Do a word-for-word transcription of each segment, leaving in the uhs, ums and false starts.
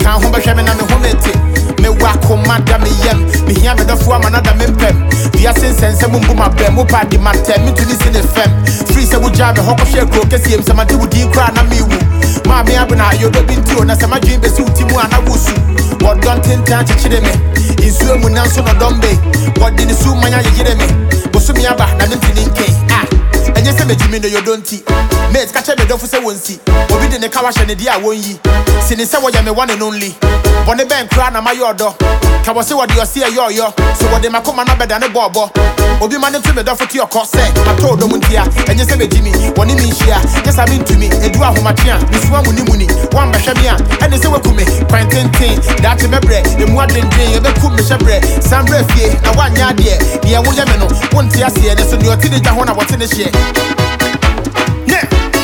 can home be na me homete. Me wako mada me yem. Me hear me the four man da me pem. Via sense sense mumbu ma be mo pa di man tem me to this in the fem. Free se wo jabe hoko share kro kesi em se ma di wudi kra na me wu. Ma me abuna yo do binti o na se ma dream be suti mu ana wusu. What don't think tan chire me. Insuo mu nanso no dombe. What did the su manya yire me. Bosumi aba na me tininke. Ah. Enye se me jimi no yo donti. Mate catch me do for say wonsi. Obi de ne kawa hye ne dia won yi. Sini se wo ya me one and only. Bone ben kra na mayodo. Ka wo se wo de o se yo yo. So wo de makoma na beda ne bobo. Obi ma ne to me do for ti okọ se. Ma to do mu ntia. Enye se me jimi. Woni mi hia. Yes I mean to me. Edu ahomatia. Mi suwa mu ni mu ni. Wan be hwe me a. Ene se wakume. Kwantentin. That me bre. Emu adendren. Ye be kum me hyebre. Sambre fie. Na wanya de. Ne ye wo ye me no. Wonti ase ne so ne oti de gya ho na wote ne hye. Yeah.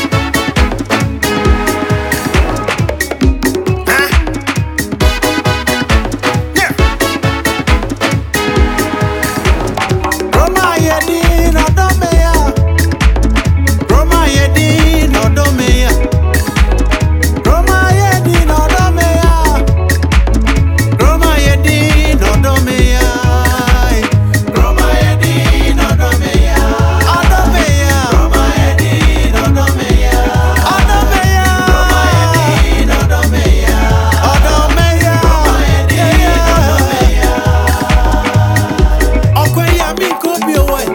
Huh? Yeah. Roma yedi no domeya. Roma yedi no domeya. Roma yedi no domeya. Roma yedi no domeya. Roma yedi no domeya. Adomeya. Roma yedi no domeya. Adomeya. Roma yedi no domeya. Adomeya. Roma yedi no domeya. Okwenya mi kopio we.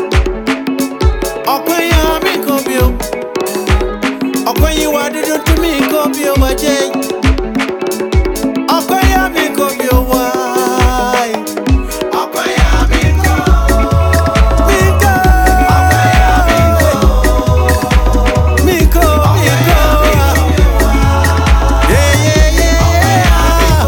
Okwenya mi kopio. Okwenya wadido to mi kopio waje. Okwenya mi kopio wai. Okwenya mi ko. Mi ko. Okwenya mi ko. Mi ko, mi ko. Yeah, yeah, yeah.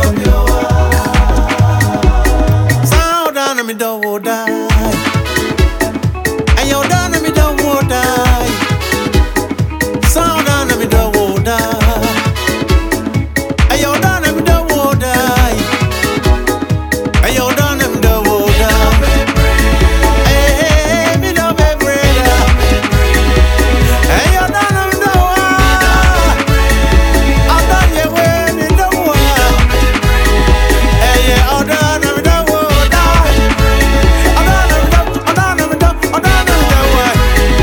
Sound down me don't die. And you down me don't die. Sound down me don't die. And you down me don't die. And you down me don't die. Hey, me don't be afraid. And you down me don't die. I'm done your way, me don't die. Hey, yeah, I'm done me don't die. I'm done me don't, I'm done me don't, I'm done me don't die.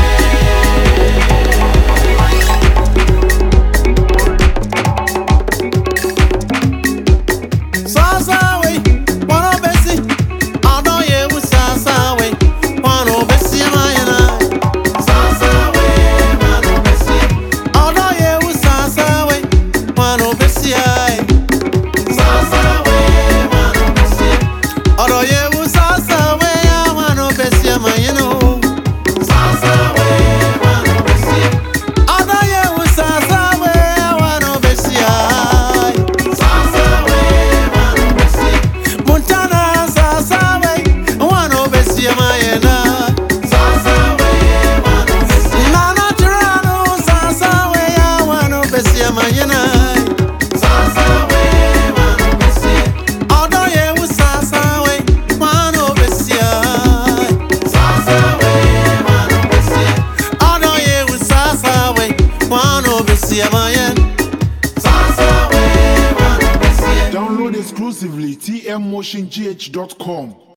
Sasawe, wano besi. Ado ye wu sasawe, wano besi mayana. Sasawe, wano besi. Ado ye wu sasawe, wano besi ay. Sasawe, wano besi. Ado ye wu sasawe, wano besi mayana. Sasawe, wano besi. Ado ye wu sasawe, wano besi ay. Sasawe, wano besi. Montana sasawe, wano besi mayana. Sasawe, wano besi. Nana Tirano sasawe, wano besi mayana. Sasawe, wano besi. Odo ye wu sasawe, wano besi ay. Sasawe, wano besi. Odo ye wu sasawe, wano besi mayana. Sasawe, wano besi. Download exclusively T M motion G H dot com.